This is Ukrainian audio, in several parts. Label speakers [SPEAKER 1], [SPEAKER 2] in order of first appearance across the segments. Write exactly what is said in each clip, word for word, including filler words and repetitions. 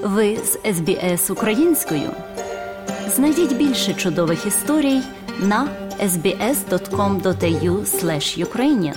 [SPEAKER 1] Ви з ес бі ес українською. Знайдіть більше чудових історій на ес бі ес крапка ком крапка ей ю слеш юкрейніан.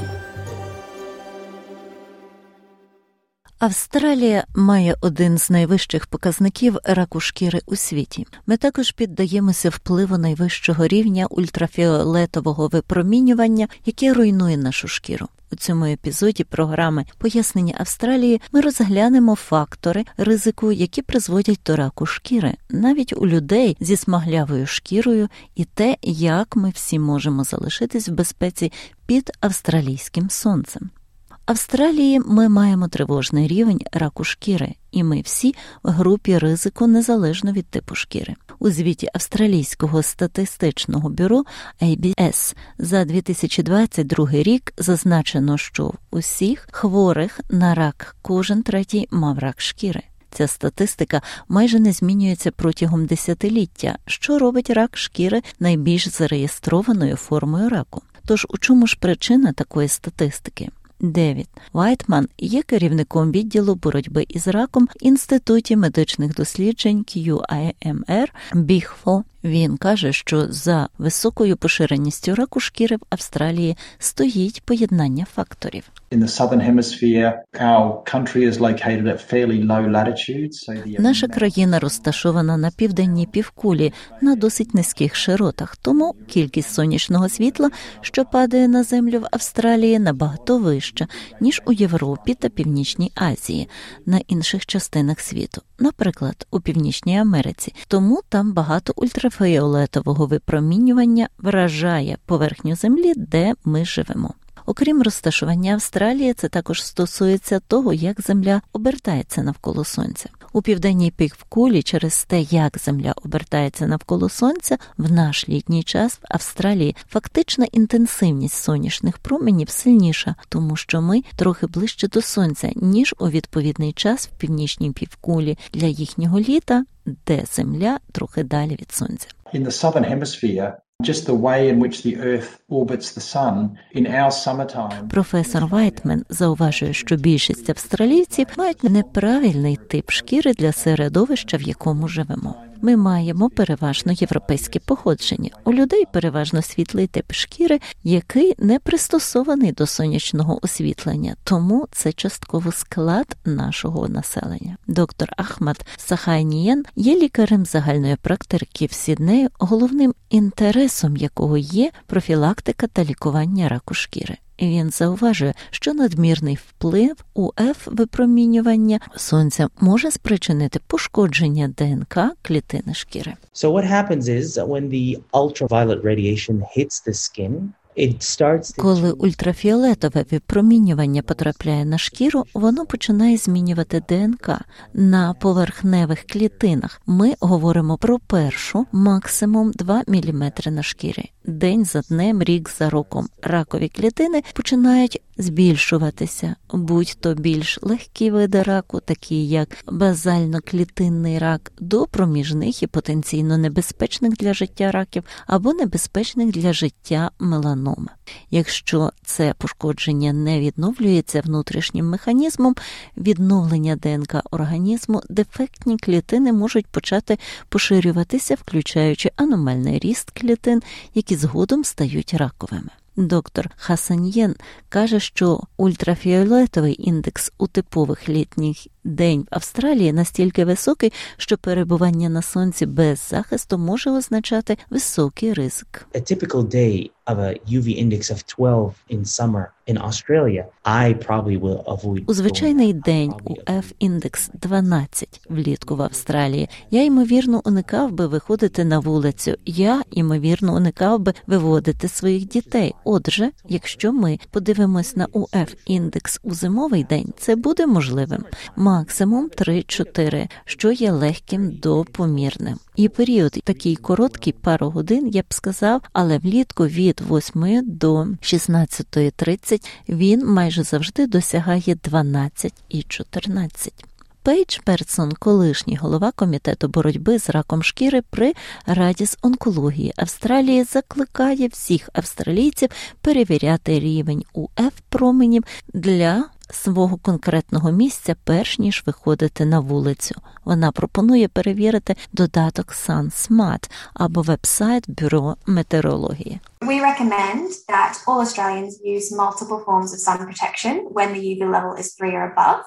[SPEAKER 2] Австралія має один з найвищих показників раку шкіри у світі. Ми також піддаємося впливу найвищого рівня ультрафіолетового випромінювання, яке руйнує нашу шкіру. У цьому епізоді програми «Пояснення Австралії» ми розглянемо фактори ризику, які призводять до раку шкіри, навіть у людей зі смаглявою шкірою, і те, як ми всі можемо залишитись в безпеці під австралійським сонцем. В Австралії ми маємо тривожний рівень раку шкіри, і ми всі в групі ризику незалежно від типу шкіри. У звіті Австралійського статистичного бюро ей бі ес за дві тисячі двадцять другий рік зазначено, що в усіх хворих на рак кожен третій мав рак шкіри. Ця статистика майже не змінюється протягом десятиліття, що робить рак шкіри найбільш зареєстрованою формою раку. Тож у чому ж причина такої статистики? Девід Вайтман є керівником відділу боротьби із раком в Інституті медичних досліджень кью ай ем ар Біхфо. Він каже, що за високою поширеністю раку шкіри в Австралії стоїть поєднання факторів. Наша країна розташована на південній півкулі, на досить низьких широтах, тому кількість сонячного світла, що падає на землю в Австралії, набагато вища, ніж у Європі та Північній Азії, на інших частинах світу, наприклад, у Північній Америці. Тому там багато ультрафіолетового випромінювання вражає поверхню землі, де ми живемо. Окрім розташування Австралії, це також стосується того, як Земля обертається навколо Сонця. У південній півкулі через те, як Земля обертається навколо Сонця, в наш літній час в Австралії фактична інтенсивність сонячних променів сильніша, тому що ми трохи ближче до Сонця, ніж у відповідний час в північній півкулі для їхнього літа, де Земля трохи далі від Сонця.
[SPEAKER 3] In the southern hemisphere, just the way in which the Earth orbits the sun in our summertime.
[SPEAKER 2] Професор Вайтман зауважує, що більшість австралійців мають неправильний тип шкіри для середовища, в якому живемо. Ми маємо переважно європейське походження. У людей переважно світлий тип шкіри, який не пристосований до сонячного освітлення, тому це частково склад нашого населення. Доктор Ахмад Сахайнієн є лікарем загальної практики в Сіднеї, головним інтересом якого є профілактика та лікування раку шкіри. Він зауважує, що надмірний вплив у еф-випромінювання сонця може спричинити пошкодження ДНК клітини шкіри.
[SPEAKER 4] So what happens is when the ultraviolet radiation hits the skin, it starts to...
[SPEAKER 2] Коли ультрафіолетове випромінювання потрапляє на шкіру, воно починає змінювати ДНК на поверхневих клітинах. Ми говоримо про першу, максимум два міліметри на шкірі. День за днем, рік за роком ракові клітини починають збільшуватися, будь-то більш легкі види раку, такі як базально-клітинний рак, до проміжних і потенційно небезпечних для життя раків або небезпечних для життя меланоми. Якщо це пошкодження не відновлюється внутрішнім механізмом відновлення ДНК організму, дефектні клітини можуть почати поширюватися, включаючи аномальний ріст клітин, які згодом стають раковими. Доктор Хасаньєн каже, що ультрафіолетовий індекс у типових літніх день в Австралії настільки високий, що перебування на сонці без захисту може означати високий ризик.
[SPEAKER 4] A typical day of a ю ві index of twelve in summer in Australia, I probably will avoid.
[SPEAKER 2] У звичайний день у F-індекс дванадцять влітку в Австралії я, ймовірно, уникав би виходити на вулицю. Я, ймовірно, уникав би виводити своїх дітей. Отже, якщо ми подивимось на ю еф-індекс у зимовий день, це буде можливим. Максимум три-чотири, що є легким до помірним. І період такий короткий, пару годин, я б сказав, але влітку від восьми до шістнадцятої тридцять він майже завжди досягає дванадцять і чотирнадцять. Пейдж Персон, колишній голова комітету боротьби з раком шкіри при Раді з онкології Австралії, закликає всіх австралійців перевіряти рівень ю еф променів для свого конкретного місця, перш ніж виходити на вулицю. Вона пропонує перевірити додаток SunSmart або веб-сайт Бюро метеорології.
[SPEAKER 5] We recommend that all Australians use multiple forms of sun protection when the U V level is three or above.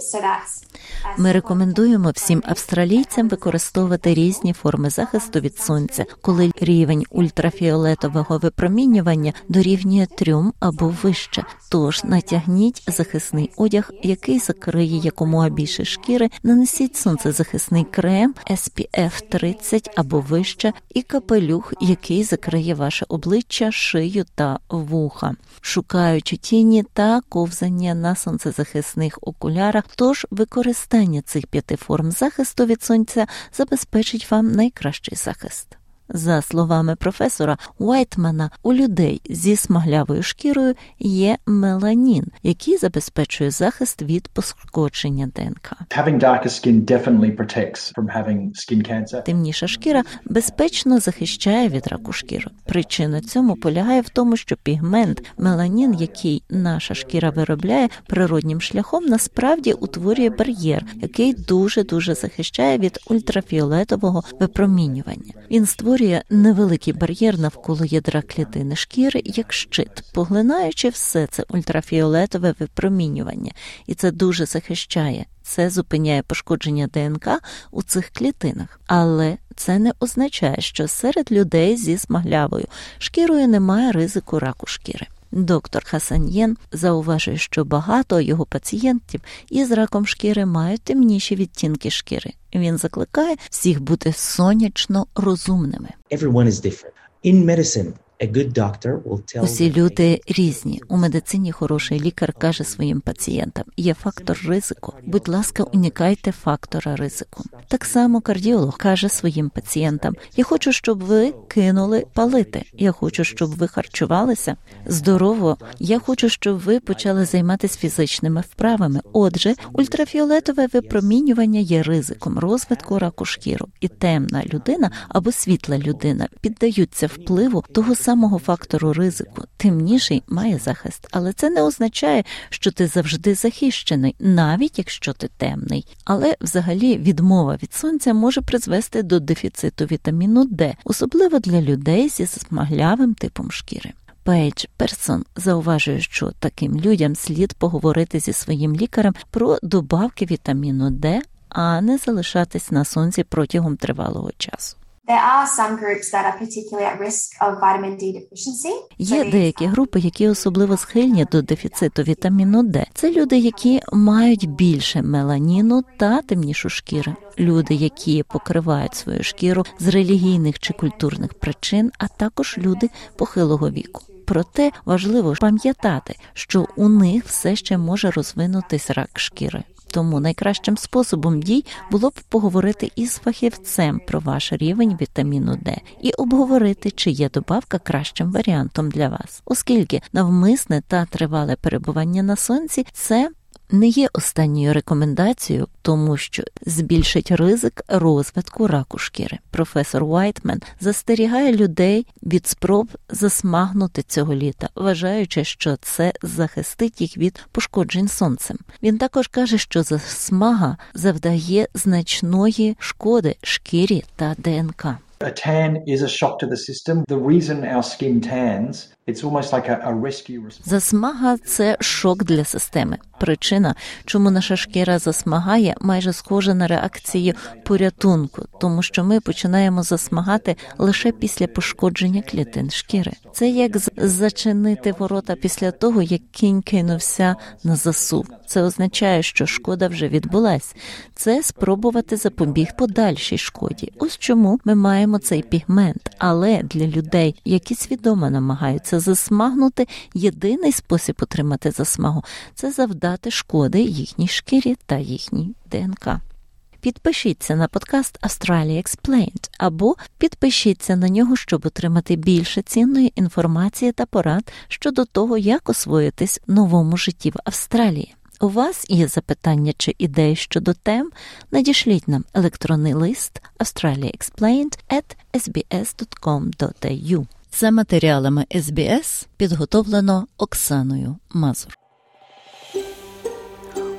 [SPEAKER 2] Ми рекомендуємо всім австралійцям використовувати різні форми захисту від сонця, коли рівень ультрафіолетового випромінювання дорівнює трьом або вище. Тож натягніть захисний одяг, який закриє якомога більше шкіри, нанесіть сонцезахисний крем ес пі еф тридцять або вище і капелюх, який закриє ваше обличчя, шию та вуха, шукаючи тіні та ковзання на сонцезахисних окулярах. Тож використання цих п'яти форм захисту від сонця забезпечить вам найкращий захист. За словами професора Уайтмана, у людей зі смаглявою шкірою є меланін, який забезпечує захист від пошкодження ДНК.
[SPEAKER 3] Having darker skin definitely protects from having skin cancer.
[SPEAKER 2] Темніша шкіра безпечно захищає від раку шкіри. Причина цьому полягає в тому, що пігмент меланін, який наша шкіра виробляє природнім шляхом, насправді утворює бар'єр, який дуже-дуже захищає від ультрафіолетового випромінювання. Він створює невеликий бар'єр навколо ядра клітини шкіри, як щит, поглинаючи все це ультрафіолетове випромінювання. І це дуже захищає. Це зупиняє пошкодження ДНК у цих клітинах. Але це не означає, що серед людей зі смаглявою шкірою немає ризику раку шкіри. Доктор Хасаньєн зауважує, що багато його пацієнтів із раком шкіри мають темніші відтінки шкіри. Він закликає всіх бути сонячно розумними.
[SPEAKER 4] Everyone is different. In medicine, a good doctor will tell
[SPEAKER 2] Усі люди різні. У медицині хороший лікар каже своїм пацієнтам: є фактор ризику. Будь ласка, уникайте фактора ризику. Так само кардіолог каже своїм пацієнтам: я хочу, щоб ви кинули палити. Я хочу, щоб ви харчувалися здорово. Я хочу, щоб ви почали займатися фізичними вправами. Отже, ультрафіолетове випромінювання є ризиком розвитку раку шкіри. І темна людина або світла людина піддаються впливу того самого фактору ризику. Темніший має захист, але це не означає, що ти завжди захищений, навіть якщо ти темний. Але взагалі відмова від сонця може призвести до дефіциту вітаміну Д, особливо для людей зі смаглявим типом шкіри. Пейдж Персон зауважує, що таким людям слід поговорити зі своїм лікарем про добавки вітаміну Д, а не залишатись на сонці протягом тривалого часу.
[SPEAKER 5] There are some groups that are particularly at risk of vitamin D deficiency.
[SPEAKER 2] Є деякі групи, які особливо схильні до дефіциту вітаміну Д. Це люди, які мають більше меланіну та темнішу шкіру. Люди, які покривають свою шкіру з релігійних чи культурних причин, а також люди похилого віку. Проте важливо пам'ятати, що у них все ще може розвинутись рак шкіри. Тому найкращим способом дій було б поговорити із фахівцем про ваш рівень вітаміну Д і обговорити, чи є добавка кращим варіантом для вас. Оскільки навмисне та тривале перебування на сонці – це не є останньою рекомендацією, тому що збільшить ризик розвитку раку шкіри. Професор Уайтман застерігає людей від спроб засмагнути цього літа, вважаючи, що це захистить їх від пошкоджень сонцем. Він також каже, що засмага завдає значної шкоди шкірі та ДНК.
[SPEAKER 3] A tan is a shock to the system. The reason our skin tans, it's almost like a, a rescue response.
[SPEAKER 2] Засмага – це шок для системи. Причина, чому наша шкіра засмагає, майже схожа на реакцію порятунку, тому що ми починаємо засмагати лише після пошкодження клітин шкіри. Це як зачинити ворота після того, як кінь кинувся на засув. Це означає, що шкода вже відбулась. Це спробувати запобігти подальшій шкоді. Ось чому ми маємо цей пігмент. Але для людей, які свідомо намагаються засмагнути, єдиний спосіб отримати засмагу – це завдати шкоди їхній шкірі та їхній ДНК. Підпишіться на подкаст Australia Explained або підпишіться на нього, щоб отримати більше цінної інформації та порад щодо того, як освоїтись новому житті в Австралії. У вас є запитання чи ідеї щодо тем? Надішліть нам електронний лист australiaexplained at ес бі ес дот ком дот ей ю. За матеріалами ес бі ес підготовлено Оксаною Мазур.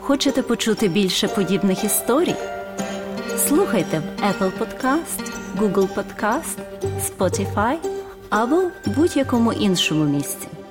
[SPEAKER 1] Хочете почути більше подібних історій? Слухайте в Apple Podcast, Google Podcast, Spotify або будь-якому іншому місці.